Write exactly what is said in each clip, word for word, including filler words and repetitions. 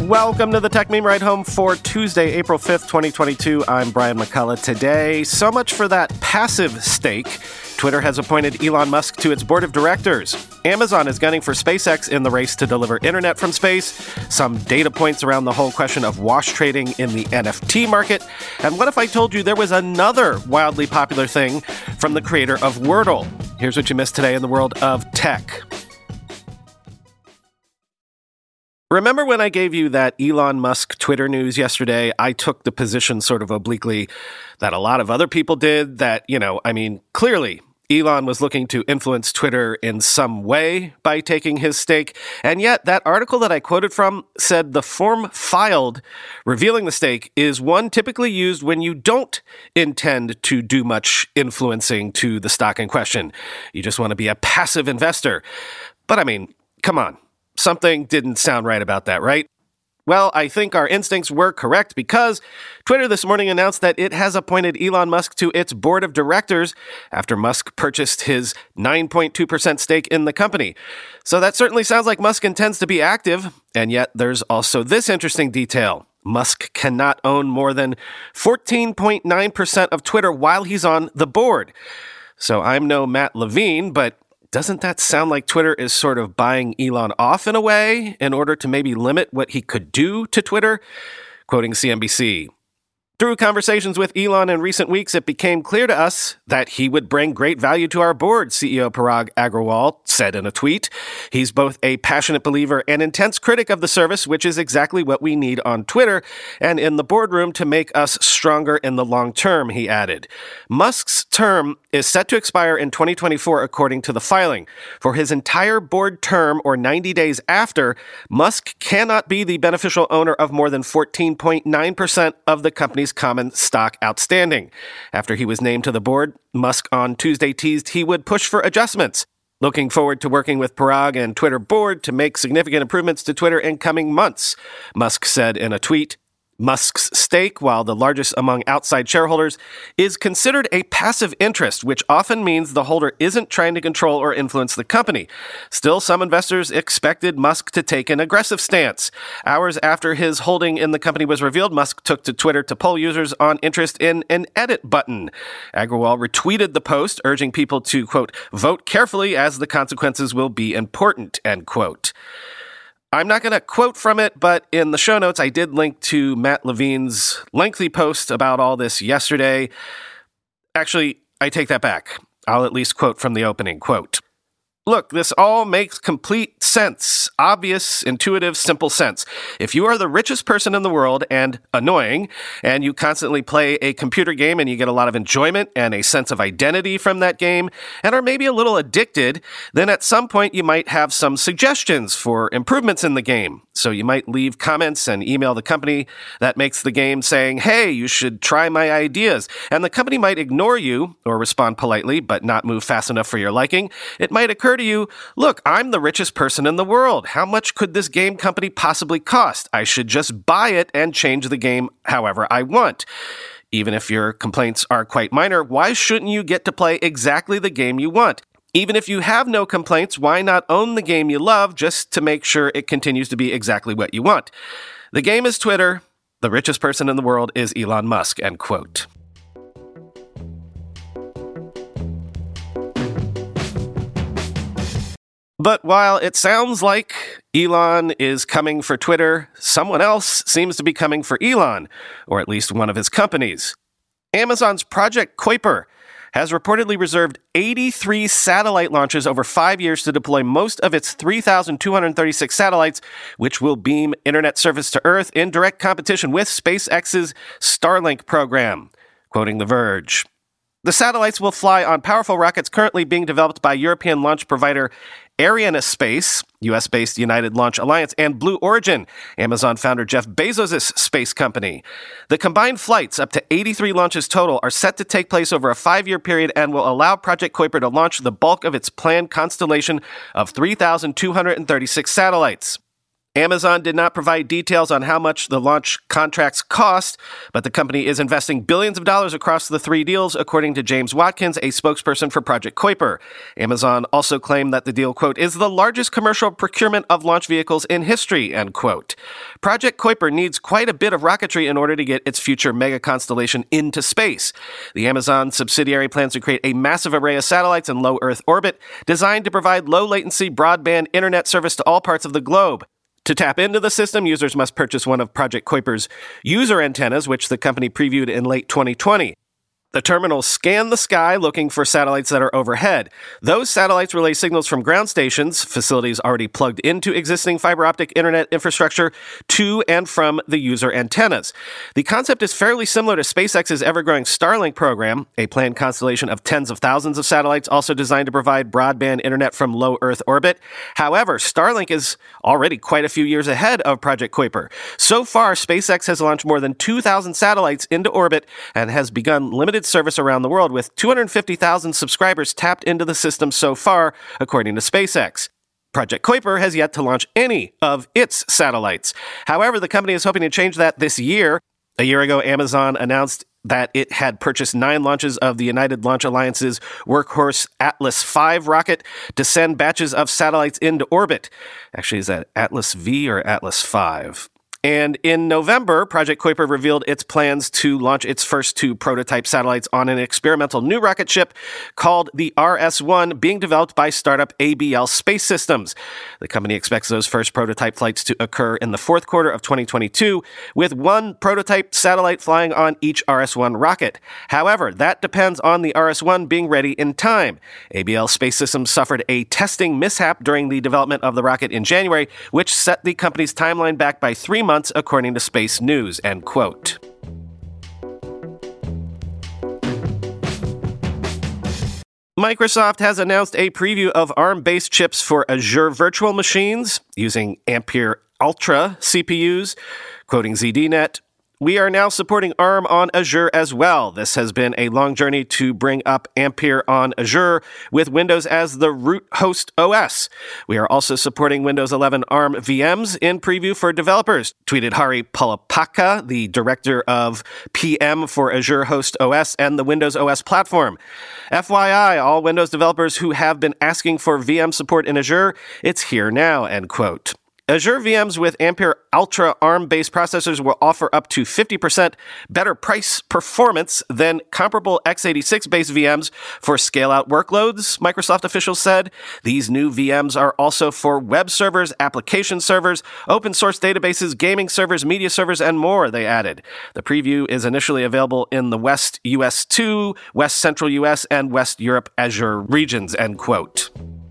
Welcome to the Tech Meme Ride Home for Tuesday, April fifth, twenty twenty-two. I'm Brian McCullough. Today, so much for that passive stake. Twitter has appointed Elon Musk to its board of directors. Amazon is gunning for SpaceX in the race to deliver internet from space. Some data points around the whole question of wash trading in the N F T market. And what if I told you there was another wildly popular thing from the creator of Wordle? Here's what you missed today in the world of tech. Remember when I gave you that Elon Musk Twitter news yesterday? I took the position sort of obliquely that a lot of other people did, that, you know, I mean, clearly Elon was looking to influence Twitter in some way by taking his stake. And yet that article that I quoted from said the form filed revealing the stake is one typically used when you don't intend to do much influencing to the stock in question. You just want to be a passive investor. But I mean, come on. Something didn't sound right about that, right? Well, I think our instincts were correct because Twitter this morning announced that it has appointed Elon Musk to its board of directors after Musk purchased his nine point two percent stake in the company. So that certainly sounds like Musk intends to be active, and yet there's also this interesting detail. Musk cannot own more than fourteen point nine percent of Twitter while he's on the board. So I'm no Matt Levine, but doesn't that sound like Twitter is sort of buying Elon off in a way in order to maybe limit what he could do to Twitter? Quoting C N B C. Through conversations with Elon in recent weeks, it became clear to us that he would bring great value to our board, C E O Parag Agrawal said in a tweet. He's both a passionate believer and intense critic of the service, which is exactly what we need on Twitter and in the boardroom to make us stronger in the long term, he added. Musk's term is set to expire in twenty twenty-four, according to the filing. For his entire board term, or ninety days after, Musk cannot be the beneficial owner of more than fourteen point nine percent of the company's common stock outstanding. After he was named to the board, Musk on Tuesday teased he would push for adjustments. Looking forward to working with Parag and Twitter board to make significant improvements to Twitter in coming months, Musk said in a tweet. Musk's stake, while the largest among outside shareholders, is considered a passive interest, which often means the holder isn't trying to control or influence the company. Still, some investors expected Musk to take an aggressive stance. Hours after his holding in the company was revealed, Musk took to Twitter to poll users on interest in an edit button. Agrawal retweeted the post, urging people to, quote, vote carefully as the consequences will be important, end quote. I'm not going to quote from it, but in the show notes, I did link to Matt Levine's lengthy post about all this yesterday. Actually, I take that back. I'll at least quote from the opening, quote, "Look, this all makes complete sense. Obvious, intuitive, simple sense. If you are the richest person in the world and annoying, and you constantly play a computer game and you get a lot of enjoyment and a sense of identity from that game, and are maybe a little addicted, then at some point you might have some suggestions for improvements in the game. So you might leave comments and email the company that makes the game saying, hey, you should try my ideas. And the company might ignore you or respond politely, but not move fast enough for your liking. It might occur to you, look, I'm the richest person in the world. How much could this game company possibly cost? I should just buy it and change the game however I want. Even if your complaints are quite minor, why shouldn't you get to play exactly the game you want? Even if you have no complaints, why not own the game you love just to make sure it continues to be exactly what you want? The game is Twitter. The richest person in the world is Elon Musk," end quote. But while it sounds like Elon is coming for Twitter, someone else seems to be coming for Elon, or at least one of his companies. Amazon's Project Kuiper has reportedly reserved eighty-three satellite launches over five years to deploy most of its three thousand two hundred thirty-six satellites, which will beam internet service to Earth in direct competition with SpaceX's Starlink program. Quoting The Verge, "The satellites will fly on powerful rockets currently being developed by European launch provider Arianespace, U S-based United Launch Alliance, and Blue Origin, Amazon founder Jeff Bezos' space company. The combined flights, up to eighty-three launches total, are set to take place over a five-year period and will allow Project Kuiper to launch the bulk of its planned constellation of three thousand two hundred thirty-six satellites." Amazon did not provide details on how much the launch contracts cost, but the company is investing billions of dollars across the three deals, according to James Watkins, a spokesperson for Project Kuiper. Amazon also claimed that the deal, quote, is the largest commercial procurement of launch vehicles in history, end quote. Project Kuiper needs quite a bit of rocketry in order to get its future mega constellation into space. The Amazon subsidiary plans to create a massive array of satellites in low Earth orbit designed to provide low-latency broadband internet service to all parts of the globe. To tap into the system, users must purchase one of Project Kuiper's user antennas, which the company previewed in late twenty twenty. The terminals scan the sky looking for satellites that are overhead. Those satellites relay signals from ground stations, facilities already plugged into existing fiber optic internet infrastructure, to and from the user antennas. The concept is fairly similar to SpaceX's ever-growing Starlink program, a planned constellation of tens of thousands of satellites also designed to provide broadband internet from low Earth orbit. However, Starlink is already quite a few years ahead of Project Kuiper. So far, SpaceX has launched more than two thousand satellites into orbit and has begun limited service around the world, with two hundred fifty thousand subscribers tapped into the system so far, according to SpaceX. Project Kuiper has yet to launch any of its satellites. However, the company is hoping to change that this year. A year ago, Amazon announced that it had purchased nine launches of the United Launch Alliance's Workhorse Atlas five rocket to send batches of satellites into orbit. Actually, is that Atlas V or Atlas five? And in November, Project Kuiper revealed its plans to launch its first two prototype satellites on an experimental new rocket ship called the R S one, being developed by startup A B L Space Systems. The company expects those first prototype flights to occur in the fourth quarter of twenty twenty-two, with one prototype satellite flying on each R S one rocket. However, that depends on the R S one being ready in time. A B L Space Systems suffered a testing mishap during the development of the rocket in January, which set the company's timeline back by three months, according to Space News, end quote. Microsoft has announced a preview of ARM-based chips for Azure virtual machines using Ampere Altra C P Us. Quoting Z D Net, "We are now supporting ARM on Azure as well. This has been a long journey to bring up Ampere on Azure with Windows as the root host O S. We are also supporting Windows eleven ARM V Ms in preview for developers," tweeted Hari Palapaka, the director of P M for Azure Host O S and the Windows O S platform. F Y I, all Windows developers who have been asking for V M support in Azure, it's here now, end quote. Azure V Ms with Ampere Altra ARM-based processors will offer up to fifty percent better price performance than comparable x eighty-six-based V Ms for scale-out workloads, Microsoft officials said. These new V Ms are also for web servers, application servers, open-source databases, gaming servers, media servers, and more, they added. The preview is initially available in the West U S two, West Central U S, and West Europe Azure regions, end quote.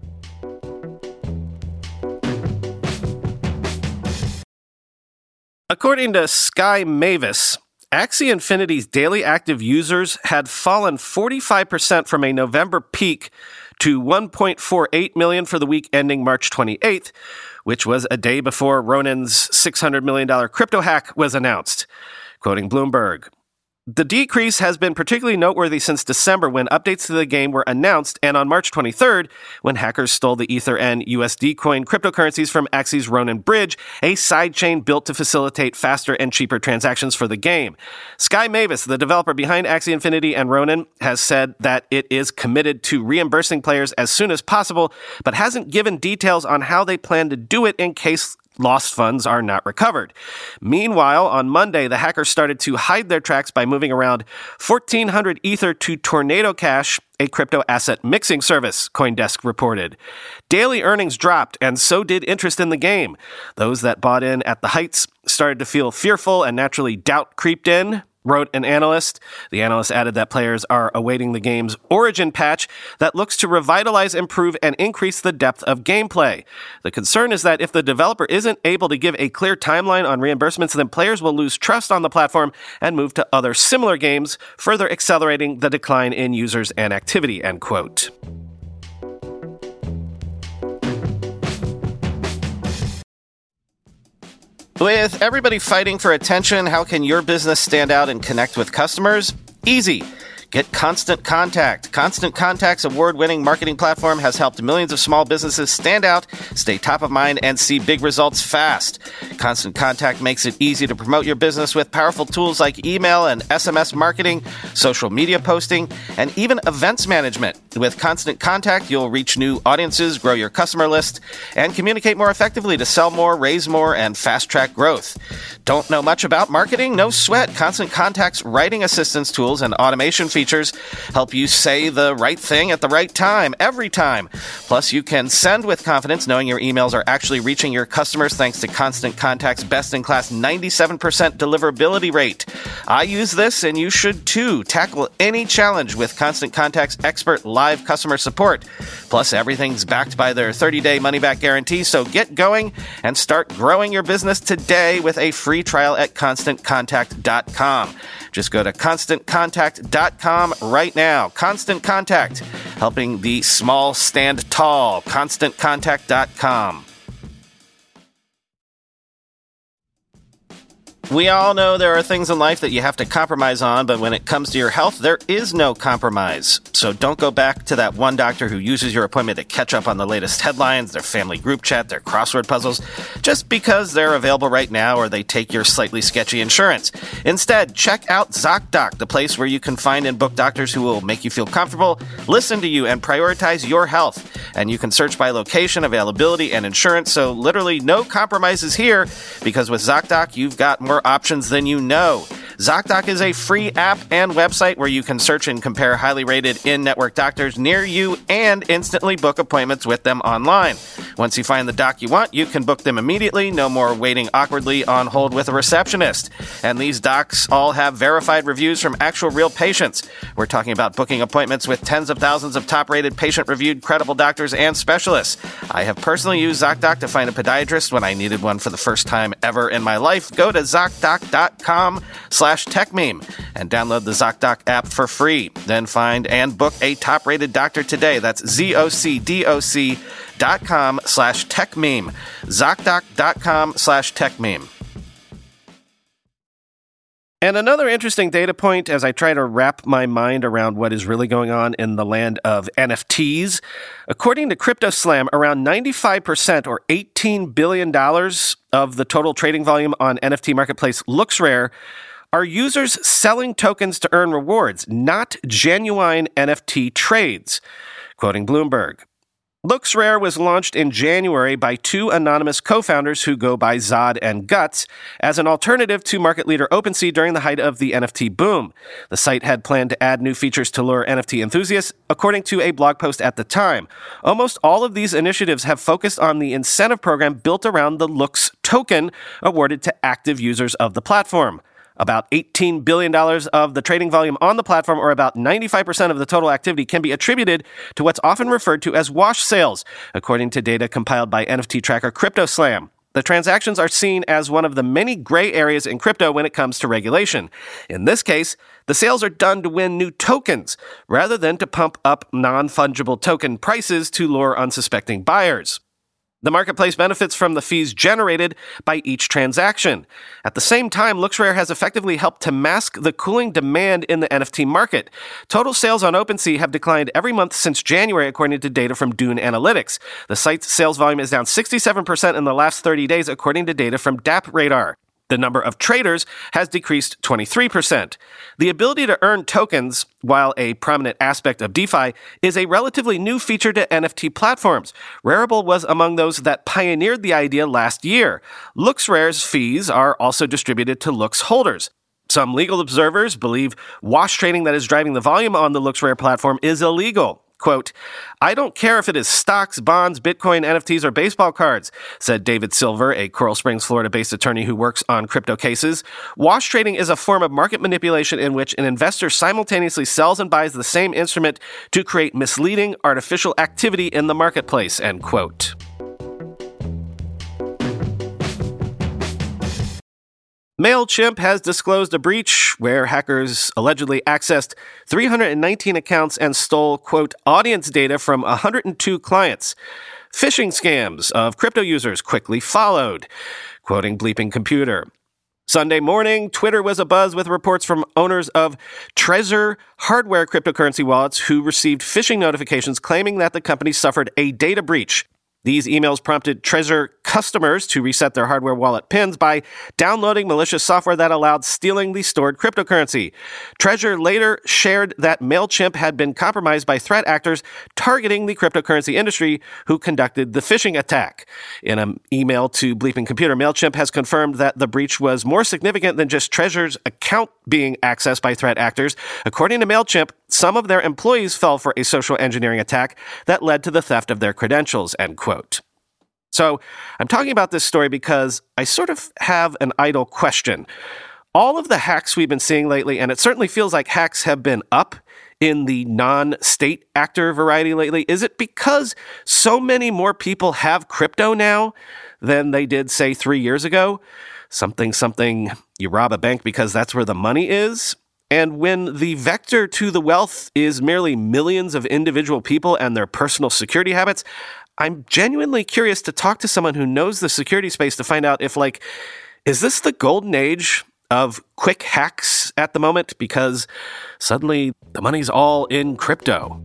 According to Sky Mavis, Axie Infinity's daily active users had fallen forty-five percent from a November peak to one point four eight million for the week ending March twenty-eighth, which was a day before Ronin's six hundred million dollars crypto hack was announced. Quoting Bloomberg, "The decrease has been particularly noteworthy since December, when updates to the game were announced, and on March twenty-third, when hackers stole the Ether and U S D coin cryptocurrencies from Axie's Ronin Bridge, a sidechain built to facilitate faster and cheaper transactions for the game." Sky Mavis, the developer behind Axie Infinity and Ronin, has said that it is committed to reimbursing players as soon as possible, but hasn't given details on how they plan to do it in case lost funds are not recovered. Meanwhile, on Monday, the hackers started to hide their tracks by moving around fourteen hundred Ether to Tornado Cash, a crypto asset mixing service, CoinDesk reported. Daily earnings dropped, and so did interest in the game. Those that bought in at the heights started to feel fearful, and naturally doubt creeped in, wrote an analyst. The analyst added that players are awaiting the game's Origin patch that looks to revitalize, improve, and increase the depth of gameplay. The concern is that if the developer isn't able to give a clear timeline on reimbursements, then players will lose trust on the platform and move to other similar games, further accelerating the decline in users and activity, end quote. With everybody fighting for attention, how can your business stand out and connect with customers? Easy. Get Constant Contact. Constant Contact's award-winning marketing platform has helped millions of small businesses stand out, stay top of mind, and see big results fast. Constant Contact makes it easy to promote your business with powerful tools like email and S M S marketing, social media posting, and even events management. With Constant Contact, you'll reach new audiences, grow your customer list, and communicate more effectively to sell more, raise more, and fast-track growth. Don't know much about marketing? No sweat. Constant Contact's writing assistance tools and automation features help you say the right thing at the right time, every time. Plus, you can send with confidence knowing your emails are actually reaching your customers thanks to Constant Contact's best-in-class ninety-seven percent deliverability rate. I use this, and you should too. Tackle any challenge with Constant Contact's expert live customer support. Plus, everything's backed by their thirty-day money-back guarantee, so get going and start growing your business today with a free trial at constant contact dot com. Just go to constant contact dot com right now. Constant Contact, helping the small stand tall. constant contact dot com. We all know there are things in life that you have to compromise on, but when it comes to your health, there is no compromise. So don't go back to that one doctor who uses your appointment to catch up on the latest headlines, their family group chat, their crossword puzzles, just because they're available right now or they take your slightly sketchy insurance. Instead, check out ZocDoc, the place where you can find and book doctors who will make you feel comfortable, listen to you, and prioritize your health. And you can search by location, availability, and insurance, so literally no compromises here, because with ZocDoc, you've got more options than you know. ZocDoc is a free app and website where you can search and compare highly rated in-network doctors near you and instantly book appointments with them online. Once you find the doc you want, you can book them immediately, no more waiting awkwardly on hold with a receptionist. And these docs all have verified reviews from actual real patients. We're talking about booking appointments with tens of thousands of top-rated, patient-reviewed, credible doctors and specialists. I have personally used ZocDoc to find a podiatrist when I needed one for the first time ever in my life. Go to ZocDoc dot com slash TechMeme and download the ZocDoc app for free. Then find and book a top-rated doctor today. That's Z-O-C-D-O-C dot com slash TechMeme. ZocDoc dot com slash TechMeme. And another interesting data point as I try to wrap my mind around what is really going on in the land of N F Ts. According to CryptoSlam, around ninety-five percent or eighteen billion dollars of the total trading volume on N F T marketplace LooksRare are users selling tokens to earn rewards, not genuine N F T trades. Quoting Bloomberg, LooksRare was launched in January by two anonymous co-founders who go by Zod and Guts as an alternative to market leader OpenSea during the height of the N F T boom. The site had planned to add new features to lure N F T enthusiasts, according to a blog post at the time. Almost all of these initiatives have focused on the incentive program built around the Looks token awarded to active users of the platform. About eighteen billion dollars of the trading volume on the platform, or about ninety-five percent of the total activity, can be attributed to what's often referred to as wash sales, according to data compiled by N F T tracker CryptoSlam. The transactions are seen as one of the many gray areas in crypto when it comes to regulation. In this case, the sales are done to win new tokens, rather than to pump up non-fungible token prices to lure unsuspecting buyers. The marketplace benefits from the fees generated by each transaction. At the same time, LooksRare has effectively helped to mask the cooling demand in the N F T market. Total sales on OpenSea have declined every month since January, according to data from Dune Analytics. The site's sales volume is down sixty-seven percent in the last thirty days, according to data from DappRadar. The number of traders has decreased twenty-three percent. The ability to earn tokens, while a prominent aspect of DeFi, is a relatively new feature to N F T platforms. Rarible was among those that pioneered the idea last year. LooksRare's fees are also distributed to Looks holders. Some legal observers believe wash trading that is driving the volume on the LooksRare platform is illegal. Quote, "I don't care if it is stocks, bonds, Bitcoin, N F Ts, or baseball cards," said David Silver, a Coral Springs, Florida-based attorney who works on crypto cases. Wash trading is a form of market manipulation in which an investor simultaneously sells and buys the same instrument to create misleading, artificial activity in the marketplace, end quote. MailChimp has disclosed a breach where hackers allegedly accessed three hundred nineteen accounts and stole, quote, audience data from one hundred two clients. Phishing scams of crypto users quickly followed, quoting Bleeping Computer. Sunday morning, Twitter was abuzz with reports from owners of Trezor hardware cryptocurrency wallets who received phishing notifications claiming that the company suffered a data breach. These emails prompted Trezor customers to reset their hardware wallet pins by downloading malicious software that allowed stealing the stored cryptocurrency. Trezor later shared that MailChimp had been compromised by threat actors targeting the cryptocurrency industry who conducted the phishing attack. In an email to Bleeping Computer, MailChimp has confirmed that the breach was more significant than just Trezor's account being accessed by threat actors. According to MailChimp, some of their employees fell for a social engineering attack that led to the theft of their credentials, end quote. So I'm talking about this story because I sort of have an idle question. All of the hacks we've been seeing lately, and it certainly feels like hacks have been up in the non-state actor variety lately, is it because so many more people have crypto now than they did, say, three years ago? Something, something, you rob a bank because that's where the money is? And when the vector to the wealth is merely millions of individual people and their personal security habits, I'm genuinely curious to talk to someone who knows the security space to find out if, like, is this the golden age of quick hacks at the moment? Because suddenly the money's all in crypto.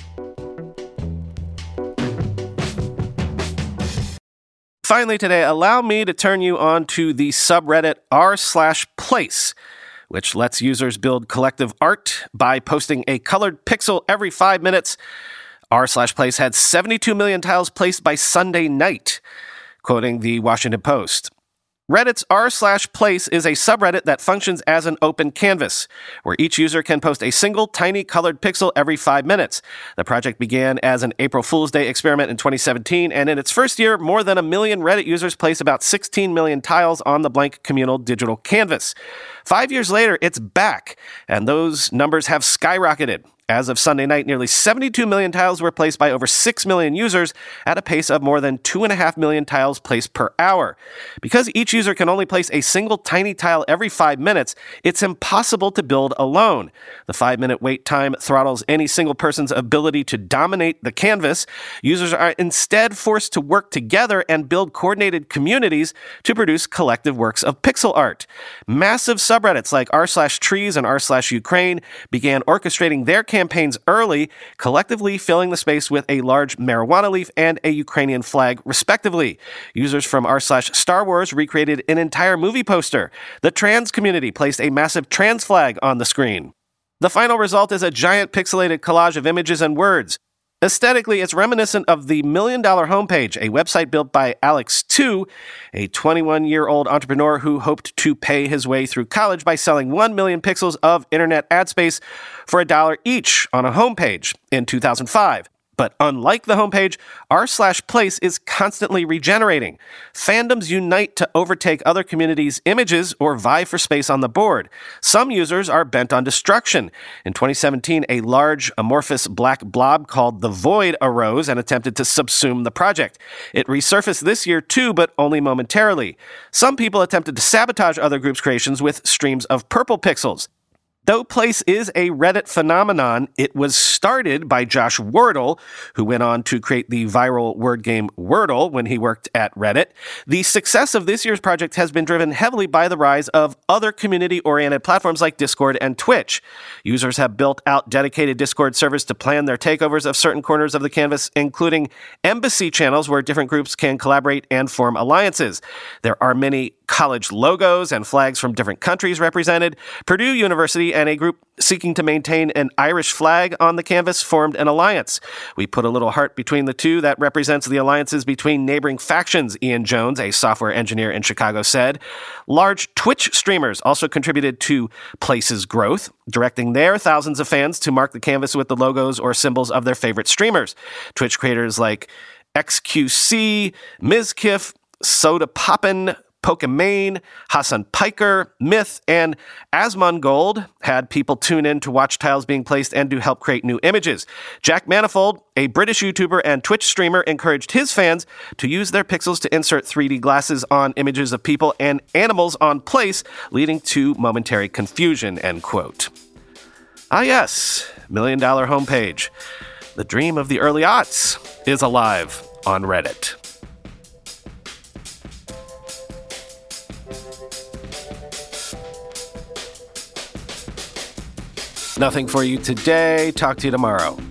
Finally today, allow me to turn you on to the subreddit r slash place, which lets users build collective art by posting a colored pixel every five minutes. r slash place had seventy-two million tiles placed by Sunday night, quoting the Washington Post. Reddit's r slash place is a subreddit that functions as an open canvas, where each user can post a single tiny colored pixel every five minutes. The project began as an April Fool's Day experiment in twenty seventeen, and in its first year, more than a million Reddit users placed about sixteen million tiles on the blank communal digital canvas. Five years later, it's back, and those numbers have skyrocketed. As of Sunday night, nearly seventy-two million tiles were placed by over six million users at a pace of more than two point five million tiles placed per hour. Because each user can only place a single tiny tile every five minutes, it's impossible to build alone. The five-minute wait time throttles any single person's ability to dominate the canvas. Users are instead forced to work together and build coordinated communities to produce collective works of pixel art. Massive subreddits like r slash trees and r slash Ukraine began orchestrating their campaigns campaigns early, collectively filling the space with a large marijuana leaf and a Ukrainian flag, respectively. Users from r slash Star Wars recreated an entire movie poster. The trans community placed a massive trans flag on the screen. The final result is a giant pixelated collage of images and words. Aesthetically, it's reminiscent of the Million Dollar Homepage, a website built by Alex Tu, a twenty-one-year-old entrepreneur who hoped to pay his way through college by selling one million pixels of internet ad space for a dollar each on a homepage in two thousand five. But unlike the homepage, r slash place is constantly regenerating. Fandoms unite to overtake other communities' images or vie for space on the board. Some users are bent on destruction. In twenty seventeen, a large amorphous black blob called the Void arose and attempted to subsume the project. It resurfaced this year too, but only momentarily. Some people attempted to sabotage other groups' creations with streams of purple pixels. Though Place is a Reddit phenomenon, it was started by Josh Wordle, who went on to create the viral word game Wordle when he worked at Reddit. The success of this year's project has been driven heavily by the rise of other community-oriented platforms like Discord and Twitch. Users have built out dedicated Discord servers to plan their takeovers of certain corners of the canvas, including embassy channels where different groups can collaborate and form alliances. There are many college logos and flags from different countries represented. Purdue University and a group seeking to maintain an Irish flag on the canvas formed an alliance. We put a little heart between the two that represents the alliances between neighboring factions, Ian Jones, a software engineer in Chicago, said. Large Twitch streamers also contributed to Place's growth, directing their thousands of fans to mark the canvas with the logos or symbols of their favorite streamers. Twitch creators like X Q C, Mizkif, Soda Poppin', Pokemane, Hassan Piker, Myth, and Asmongold had people tune in to watch tiles being placed and to help create new images. Jack Manifold, a British YouTuber and Twitch streamer, encouraged his fans to use their pixels to insert three D glasses on images of people and animals on Place, leading to momentary confusion, end quote. Ah yes, Million Dollar Homepage. The dream of the early aughts is alive on Reddit. Nothing for you today. Talk to you tomorrow.